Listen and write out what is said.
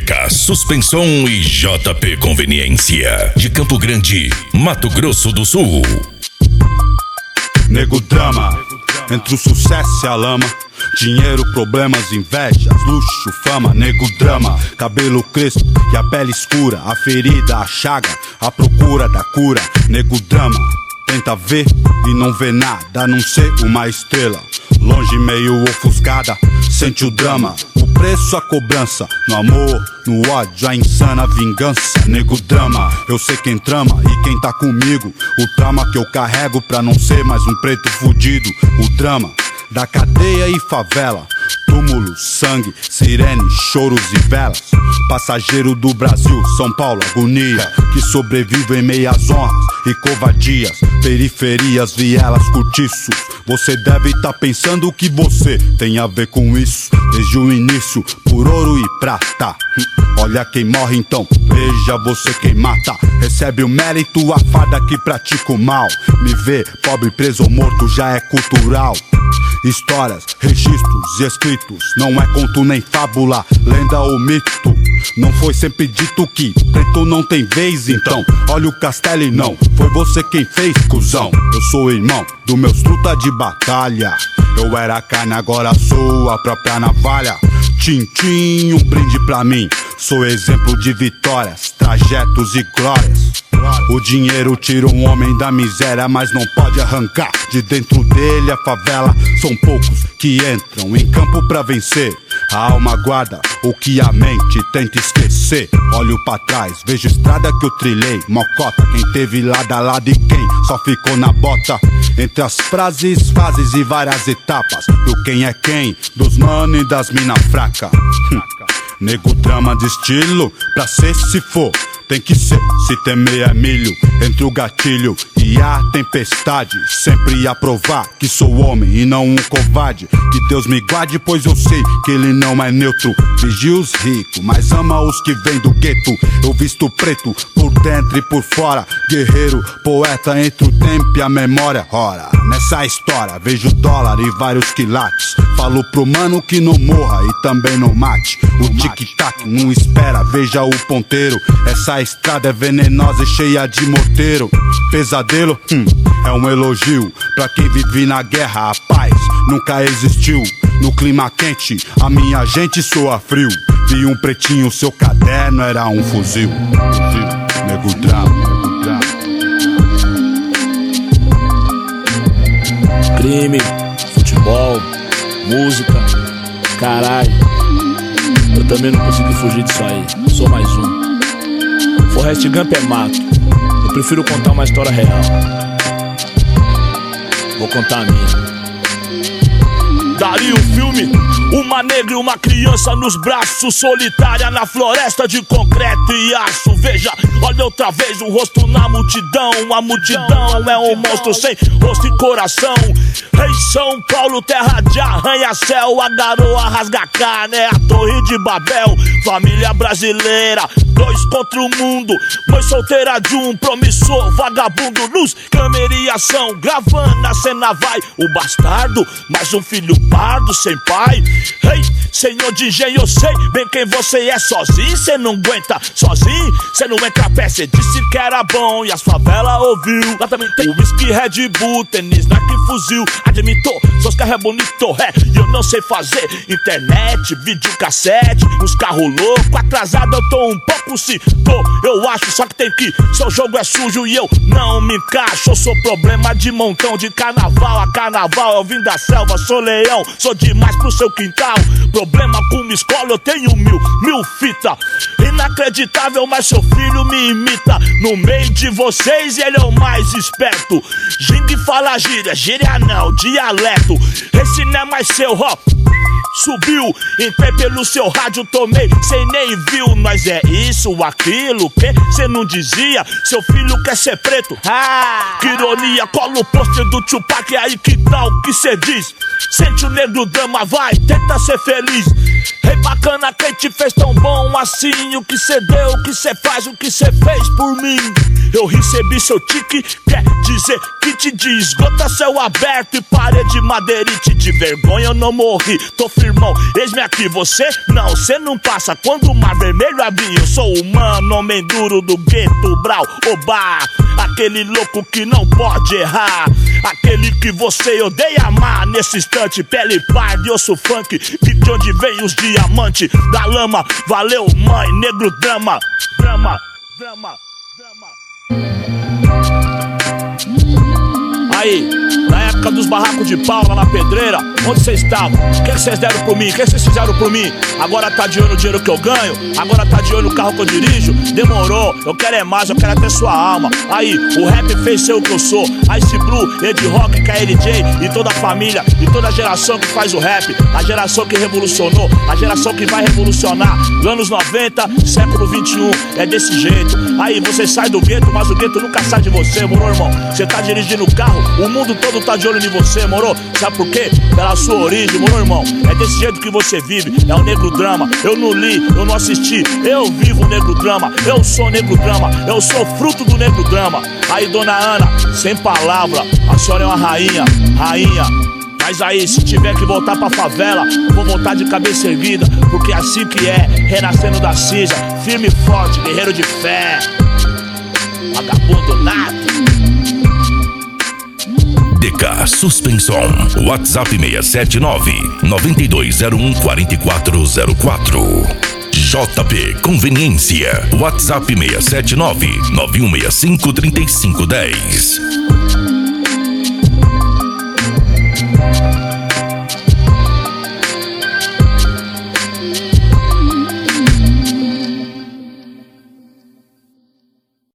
MK Suspensão e JP Conveniência de Campo Grande, Mato Grosso do Sul. Nego drama, entre o sucesso e a lama. Dinheiro, problemas, invejas, luxo, fama. Nego drama, cabelo crespo e a pele escura. A ferida, a chaga, a procura da cura. Nego drama, tenta ver e não vê nada, a não ser uma estrela longe, meio ofuscada. Sente o drama, o preço, a cobrança. No amor, no ódio, a insana vingança. Nego drama, eu sei quem trama e quem tá comigo. O trauma que eu carrego pra não ser mais um preto fudido. O drama da cadeia e favela. Túmulo, sangue, sirene, choros e velas. Passageiro do Brasil, São Paulo, agonia. Que sobrevive em meias honras e covardias. Periferias, vielas, cortiços. Você deve tá pensando que você tem a ver com isso. Desde o início, por ouro e prata. Olha quem morre então, veja você quem mata. Recebe o mérito, a farda que pratica o mal. Me ver pobre, preso ou morto já é cultural. Histórias, registros e escritos, não é conto nem fábula, lenda ou mito. Não foi sempre dito que preto não tem vez, então olha o castelo e não foi você quem fez, cuzão. Eu sou irmão dos meus truta de batalha. Eu era carne, agora sou a própria navalha. Tintim, um brinde pra mim. Sou exemplo de vitórias, trajetos e glórias. O dinheiro tira um homem da miséria, mas não pode arrancar de dentro dele a favela. São poucos que entram em campo pra vencer. A alma guarda o que a mente tenta esquecer. Olho pra trás, vejo estrada que eu trilhei. Mocota, quem teve lado a lado e quem só ficou na bota. Entre as frases, fases e várias etapas. Do quem é quem, dos mano e das mina fraca. Nego drama de estilo, pra ser se for. Tem que ser, se temer é milho. Entre o gatilho e a tempestade, sempre a provar que sou homem e não um covarde. Que Deus me guarde, pois eu sei que ele não é neutro. Vigia os ricos, mas ama os que vêm do gueto. Eu visto preto, por dentro e por fora. Guerreiro, poeta entre o tempo e a memória. Ora, nessa história vejo dólar e vários quilates. Falo pro mano que não morra e também não mate. O tic-tac não espera, veja o ponteiro. Essa estrada é venenosa e cheia de morteiro. Pesadelo, é um elogio pra quem vive na guerra. A paz nunca existiu. No clima quente, a minha gente soa frio. Vi um pretinho, seu caderno era um fuzil. Nego drama. Crime, futebol, música, caralho. Eu também não consegui fugir disso aí, sou mais um. Forrest Gump é mato, eu prefiro contar uma história real. Vou contar a minha. Daria o filme, uma negra e uma criança nos braços, solitária na floresta de concreto e aço. Veja, olha outra vez o rosto na multidão. A multidão é um monstro sem rosto e coração. Rei São Paulo, terra de arranha-céu. A garoa rasga carne, é a torre de Babel. Família brasileira, dois contra o mundo. Mãe solteira de um promissor vagabundo. Luz, câmera e ação, gravando a cena vai. O bastardo, mais um filho pardo sem pai. Ei, senhor de engenho, eu sei bem quem você é. Sozinho cê não aguenta, sozinho cê não entra a pé. Cê disse que era bom e as favelas ouviu. Lá também tem whisky, Red Bull, tênis, Nike, fuzil. Admitou, seus carros é bonito, e eu não sei fazer internet, videocassete, uns carros loucos. Atrasado eu tô um pouco, se tô, eu acho. Só que tem que, seu jogo é sujo e eu não me encaixo. Eu sou problema de montão, de carnaval a carnaval. Eu vim da selva, sou leão, sou demais pro seu quintal. Problema com uma escola, eu tenho mil fita. Inacreditável, mas seu filho me imita. No meio de vocês ele é o mais esperto. Gingue fala gíria, gíria não, dialeto. Esse não é mais seu, ó. Subiu, entrei pelo seu rádio, tomei, cê nem viu. Nós é isso, aquilo, que cê não dizia. Seu filho quer ser preto, que ironia. Cola o pôster do Tupac, aí que tal que cê diz? Sente o negro drama, vai, tenta ser feliz. Rei bacana, quem te fez tão bom assim? O que cê deu, o que cê faz, o que cê fez por mim? eu recebi seu tique. Quer dizer que te de esgota, céu aberto e parede madeirite. De vergonha eu não morri, tô firmão, eis-me aqui. Você não, cê não passa quando o mar vermelho abrir. Eu sou humano, homem duro do gueto, brau, oba. Aquele louco que não pode errar, aquele que você odeia amar. Nesse instante, pele parda e osso funk, que de onde vem os diamantes da lama. Valeu, mãe, negro drama, drama, drama, drama. Aí, na época dos barracos de pau lá na pedreira, onde vocês estavam? O que vocês deram por mim? O que vocês fizeram por mim? Agora tá de olho no dinheiro que eu ganho? Agora tá de olho no carro que eu dirijo? Demorou, eu quero é mais, eu quero até sua alma. Aí, o rap fez ser o que eu sou. Ice Blue, Ed Rock, KLJ e toda a família e toda a geração que faz o rap. A geração que revolucionou, a geração que vai revolucionar. Anos 90, século 21, é desse jeito. Aí, você sai do gueto, mas o gueto nunca sai de você, moro, irmão? Você tá dirigindo o carro, o mundo todo tá de olho em você, moro? Sabe por quê? Pela sua origem, moro, irmão? É desse jeito que você vive, é o negro drama. Eu não li, eu não assisti, eu vivo o negro drama. Eu sou negro drama, eu sou fruto do negro drama. Aí, dona Ana, sem palavra, a senhora é uma rainha, rainha. Mas aí, se tiver que voltar pra favela, vou voltar de cabeça erguida, porque assim que é, renascendo da cinza, firme e forte, guerreiro de fé. Vagabundo nato. DK Suspensão, WhatsApp 679-9201-4404. JP Conveniência, WhatsApp 679-9165-3510.